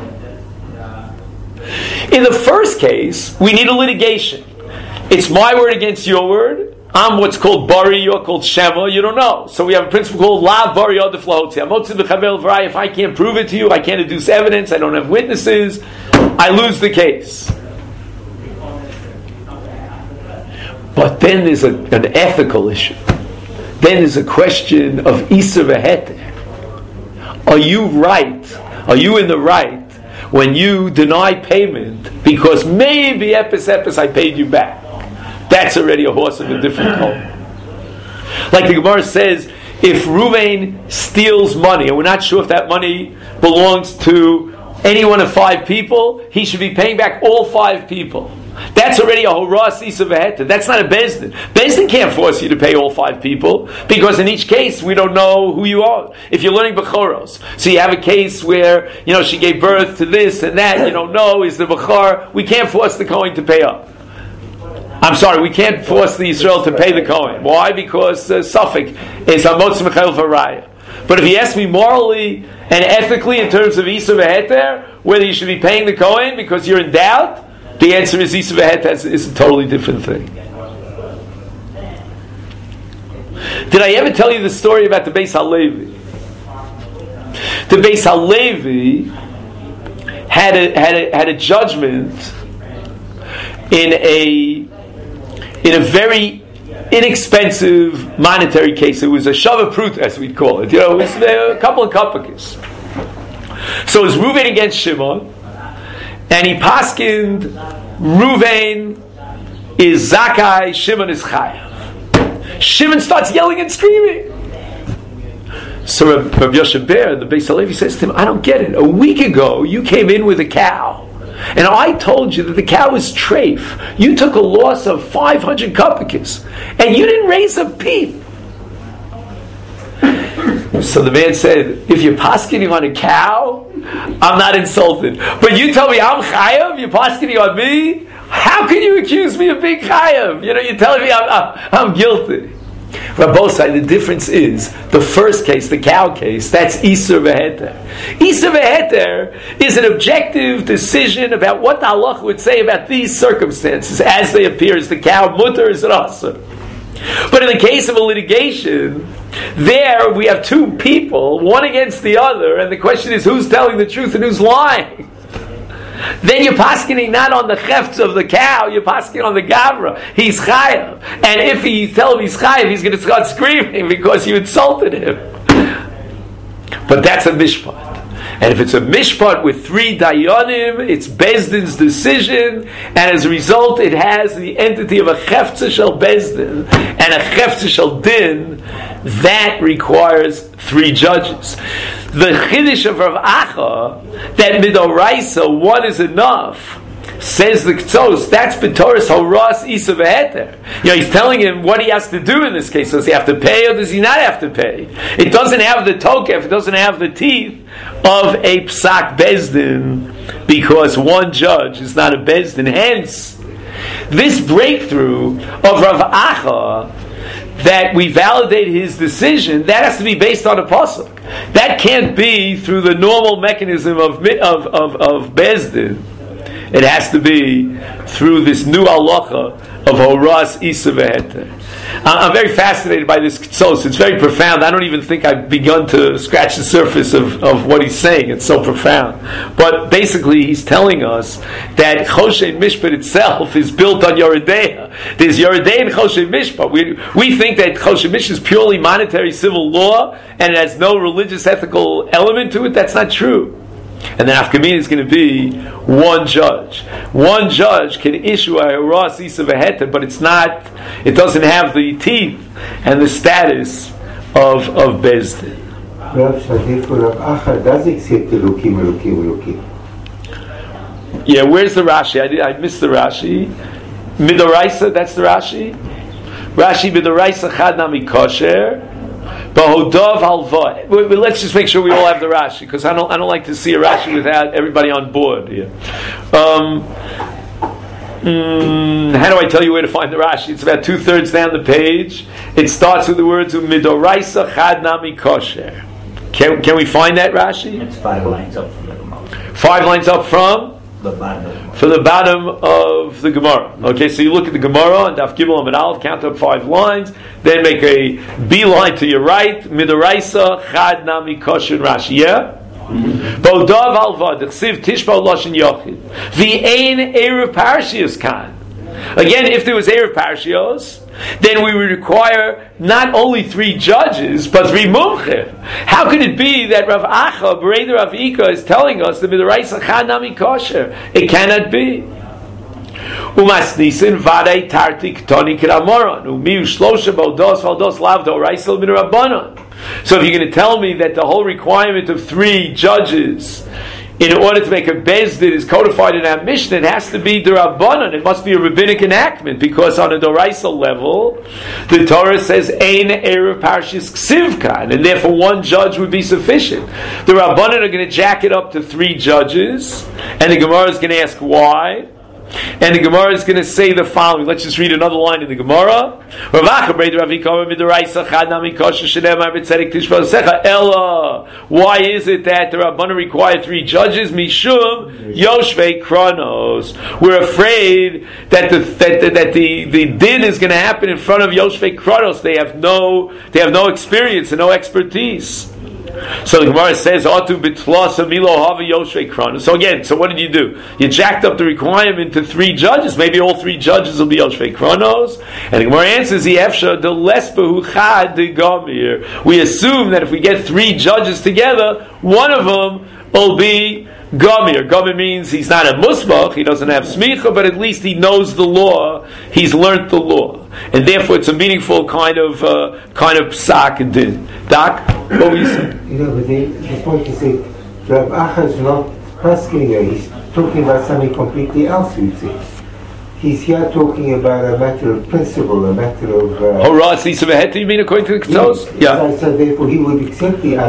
S1: In the first case, we need a litigation. It's my word against your word. I'm what's called Bari, you're called Shema, you don't know. So we have a principle called La Bari Odef Lahotzi. If I can't prove it to you, I can't deduce evidence, I don't have witnesses, I lose the case. But then there's an ethical issue. Then there's a question of Isa V'Heter. Are you right? Are you in the right when you deny payment because maybe epis I paid you back? That's already a horse of a different color. Like the Gemara says, if Ruvain steals money, and we're not sure if that money belongs to any one of 5 people, he should be paying back all 5 people. That's already a horas isa v'heta. That's not a bezdin. Bezdin can't force you to pay all 5 people because in each case we don't know who you are. If you're learning bechoros, so you have a case where she gave birth to this and that, you don't know is the bechor. We can't force the Kohen to pay up. I'm sorry, we can't force the Yisrael to pay the Kohen. Why? Because suffix is amotz mechel v'raya. But if he asks me morally and ethically in terms of isa v'heter, whether you should be paying the Kohen because you're in doubt, the answer is isa v'heter is a totally different thing. Did I ever tell you the story about the Beis Halevi? The Beis Halevi had a judgment in a very inexpensive monetary case. It was a shava prut, as we'd call it. It was a couple of kapakis. So it was Reuven against Shimon, and he paskined Reuven is Zakai, Shimon is Chayav. Shimon starts yelling and screaming. So Rabbi Yoshe Ber, the Beis Halevi, says to him, I don't get it. A week ago, you came in with a cow. And I told you that the cow was treif. You took a loss of 500 kopekes, and you didn't raise a peep. So the man said, if you're paskening on a cow, I'm not insulted. But you tell me I'm chayav, you're paskening on me? How can you accuse me of being chayav? You're telling me I'm guilty. Rabbosai, the difference is the first case, the cow case, that's Isur V'Heter. Isur V'Heter is an objective decision about what the halacha would say about these circumstances as they appear. Is the cow mutter, is it asur? But in the case of a litigation, there we have 2 people, one against the other, and the question is who's telling the truth and who's lying. Then you're paskening not on the chefts of the cow, you're paskening on the gavra. He's chayav. And if you tell him he's chayav, he's going to start screaming because you insulted him. But that's a mishpat. And if it's a mishpat with 3 dayanim, it's Bezdin's decision, and as a result it has the entity of a chefza shel Bezdin and a chefza shel din. That requires 3 judges. The chiddush of Rav Acha that midoraisa 1 is enough, says the K'tzos, that's b'toras horas isa v'heter. He's telling him what he has to do in this case. Does he have to pay or does he not have to pay? It doesn't have the tokef, it doesn't have the teeth of a psak bezdin because 1 judge is not a bezdin. Hence, this breakthrough of Rav Acha that we validate his decision, that has to be based on a pasuk. That can't be through the normal mechanism of bezdin. It has to be through this new halacha of horas isa v'heter. I'm very fascinated by this K'tzos. It's very profound. I don't even think I've begun to scratch the surface of what he's saying. It's so profound. But basically, he's telling us that Choshen Mishpat itself is built on Yoredeya. There's Yoredeya and Choshen Mishpat. We think that Choshen Mishpat is purely monetary civil law and it has no religious ethical element to it. That's not true. And the nafkamina is going to be one judge. One judge can issue a Hara Sisa Veheta, but it doesn't have the teeth and the status of Bezdin.
S6: Rav Acha does accept Elokim.
S1: Yeah, where's the Rashi? I missed the Rashi. Midoraisa, that's the Rashi. Rashi Midoraisa Chad Nami Kosher. Bahodov Halva. Let's just make sure we all have the Rashi, because I don't like to see a Rashi without everybody on board here. How do I tell you where to find the Rashi? It's about 2/3 down the page. It starts with the words Midoraisa Chad Nami Kosher. Can we find that Rashi?
S2: It's 5 lines up from the Gemara.
S1: 5 lines up from?
S2: The bottom.
S1: For the bottom of the Gemara. Okay, so you look at the Gemara and Daf Gimel Amud Aleph, count up 5 lines, then make a beeline to your right. Midoraisa Chad Nami Kosher Rashi. Yeah. Bodav Alvad Chsiv Tishba Lashon Yochid. V'ein Erev Parashios Kan. Again, if there was Erev Parashios, then we would require not only 3 judges, but 3 mumchim. How could it be that Rav Acha, Bereder Rav Ika, is telling us the Midoraisa Chad Nami Kosher? It cannot be. Umas nisin vadei tarti ktoni k'ramoron umiu shlosha baldos lavdo raisel min rabbanon. So if you're going to tell me that the whole requirement of 3 judges in order to make a bezdin is codified in our Mishnah, it has to be derabbanan. It must be a rabbinic enactment, because on a doraisal level, the Torah says ein erev parshis ksivkan, and therefore 1 judge would be sufficient. The rabbanan are going to jack it up to 3 judges, and the Gemara is going to ask why. And the Gemara is going to say the following. Let's just read another line in the Gemara. Ella, why is it that the Rabbana require 3 judges? Mishum Yoshvei Kronos. We're afraid that the din is going to happen in front of Yoshvei Kronos. They have no experience and no expertise. So the Gemara says, "Atu bitlasa milo hava yoshvei kronos." So again, what did you do? You jacked up the requirement to 3 judges. Maybe all 3 judges will be yoshvei kronos. And the Gemara answers, "Yefsha de lesbehu chad de gamir." We assume that if we get 3 judges together, one of them will be Gamir. Gamir means he's not a musbach, he doesn't have smicha, but at least he knows the law, he's learnt the law. And therefore it's a meaningful kind of psak and din. Doc, what were you saying?
S6: But the point is that Rav Acha is not asking her, he's talking about something completely else, you'd say. He's here talking about a matter of principle, a matter of...
S1: Horaz Nisa Veheta, you mean according to the Ketos?
S6: Yeah. So therefore he would accept the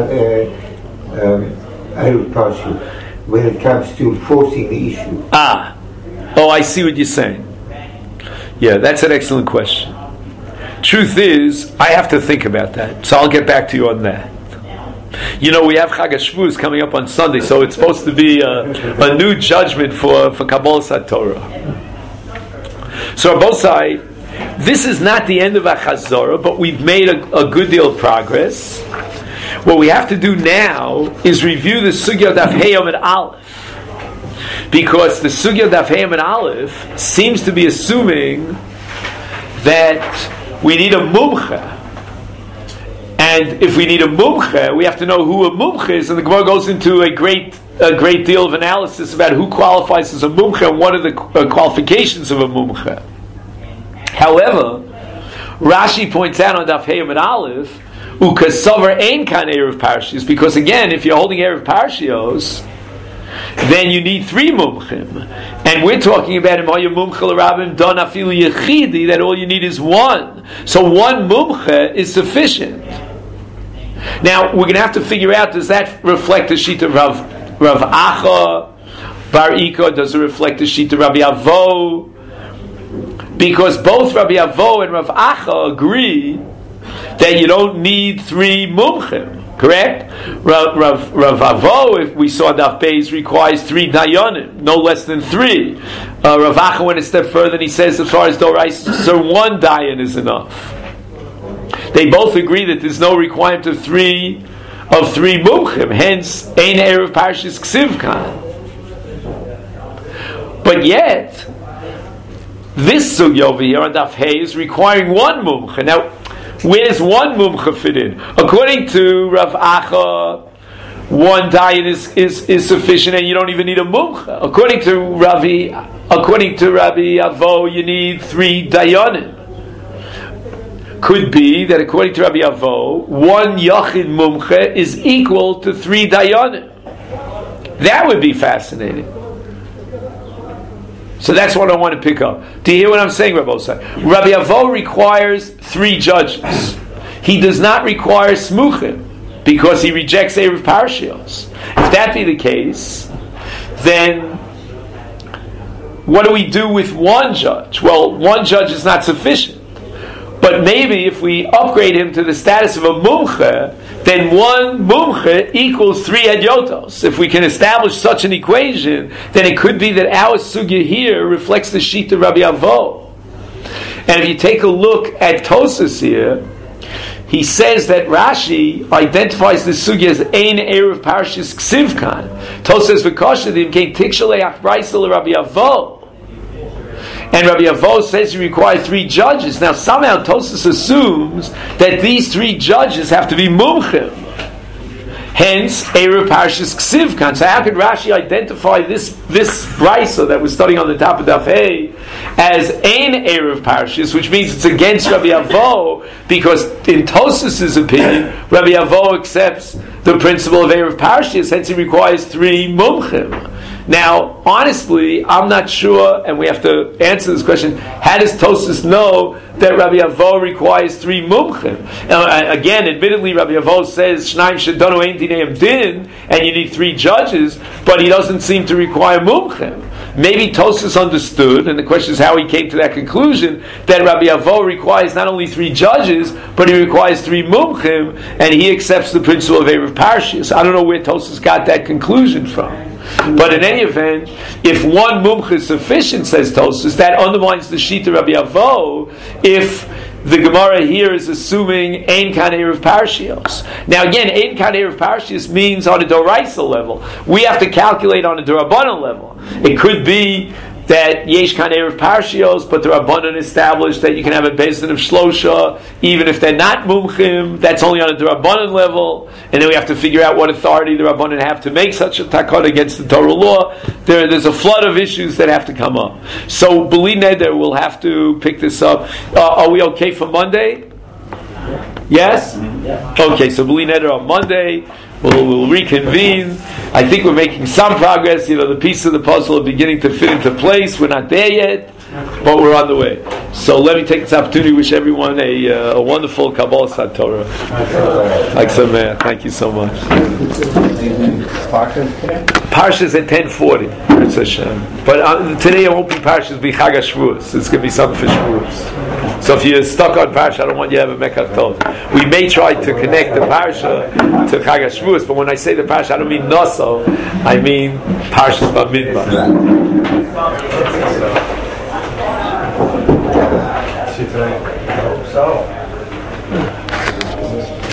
S6: Erev Parshu when it comes to enforcing the issue.
S1: I see what you're saying. Yeah, that's an excellent question. Truth is, I have to think about that, so I'll get back to you on that. You know, we have Chag HaShvuz coming up on Sunday, so it's supposed to be a new judgment for Kabbalah Satorah. So, Rabosai, this is not the end of our Chazorah, but we've made a good deal of progress. What we have to do now is review the Sugya of Daf Hey Amud Aleph, because the Sugya of Daf Hey Amud Aleph seems to be assuming that we need a mumcha, and if we need a mumcha, we have to know who a mumcha is, and the Gemara goes into a great deal of analysis about who qualifies as a mumcha and what are the qualifications of a mumcha. However, Rashi points out on Daf Hey Amud Aleph, Ukasover ein kan erev parshios, because again, if you're holding erev parshios, then you need 3 mumchim, and we're talking about imaya mumcha l'rabim don afilu yechidi, that all you need is 1. So 1 mumcha is sufficient. Now we're going to have to figure out: does that reflect the sheet of Rav Acha Bar Ika? Does it reflect the sheet of Rabbi Avo? Because both Rabbi Avo and Rav Acha agree that you don't need 3 mumchim, correct? Rav Avo, if we saw Daf Beis, requires 3 dayanim, no less than 3. Rav Acha went a step further and he says, as far as Doraisa, so 1 dayan is enough. They both agree that there's no requirement of 3 mumchim, hence ein erev parshis ksivkan. But yet, this sugya over here on Daf Hey is requiring 1 mumcha. Now, where does 1 mumcha fit in? According to Rav Acha, one dayan is sufficient and you don't even need a mumcha. According to Rabbi Avo, you need 3 dayanim. Could be that according to Rabbi Avo, 1 yachid mumcha is equal to 3 dayanim. That would be fascinating. So that's what I want to pick up. Do you hear what I'm saying, Rabbi Osai? Rabbi Avo requires 3 judges. He does not require smuchim because he rejects Erev Parshios. If that be the case, then what do we do with 1 judge? Well, 1 judge is not sufficient. But maybe if we upgrade him to the status of a mumche, then 1 mumche equals 3 hedyotos. If we can establish such an equation, then it could be that our sugya here reflects the sheet of Rabbi Avo. And if you take a look at Tosas here, he says that Rashi identifies the sugya as ein erev parshas ksivkan. Tosas v'koshadim came tikshalei achbraisel Rabbi Avo. And Rabbi Avo says he requires 3 judges. Now somehow Tosas assumes that these 3 judges have to be mumchim. Hence, Erev Parshas Ksivkan. So how could Rashi identify this brisa that we're studying on the top of Daf Hey as ein Erev Parshas, which means it's against Rabbi Avo, because in Tosas' opinion, Rabbi Avo accepts the principle of Erev Parshas, hence he requires 3 mumchim. Now, honestly, I'm not sure, and we have to answer this question, how does Tosas know that Rabbi Avo requires 3 mumchim? Again, admittedly, Rabbi Avo says, Shnaim shedonu ein dineim din, and you need 3 judges, but he doesn't seem to require mumchim. Maybe Tosas understood, and the question is how he came to that conclusion, that Rabbi Avo requires not only 3 judges, but he requires 3 mumchim, and he accepts the principle of Erev Parshas. I don't know where Tosas got that conclusion from. But in any event, if 1 mumcha is sufficient, says Tosas, that undermines the Shita Rabbi Avo, if the Gemara here is assuming ein kan erev parshios. Now again, ein kan erev parshios means on a doraisa level. We have to calculate on a D'Rabbanan level. It could be that yesh kan erev parshios, but the Rabbanan established that you can have a bezin of shlosha, even if they're not mumchim. That's only on a D'Rabbanan level, and then we have to figure out what authority the Rabbanan have to make such a takot against the Torah law. There's a flood of issues that have to come up. So B'li Neder will have to pick this up. Are we okay for Monday? Yes? Okay, so B'li Neder on Monday. We'll reconvene. I think we're making some progress. The pieces of the puzzle are beginning to fit into place. We're not there yet, but we're on the way. So let me take this opportunity to wish everyone a wonderful Kabbalah Satorah. Thank you so much. Parshas at 10:40. But today it won't be Parshas, be Chag HaShavuos. It's going to be something for Shavuos. So if you're stuck on Parsha, I don't want you to have a Mekach Tov. We may try to connect the Parsha to Chag HaShavuos, but when I say the Parsha, I don't mean Naso, I mean Parshas Bamidbar.
S3: So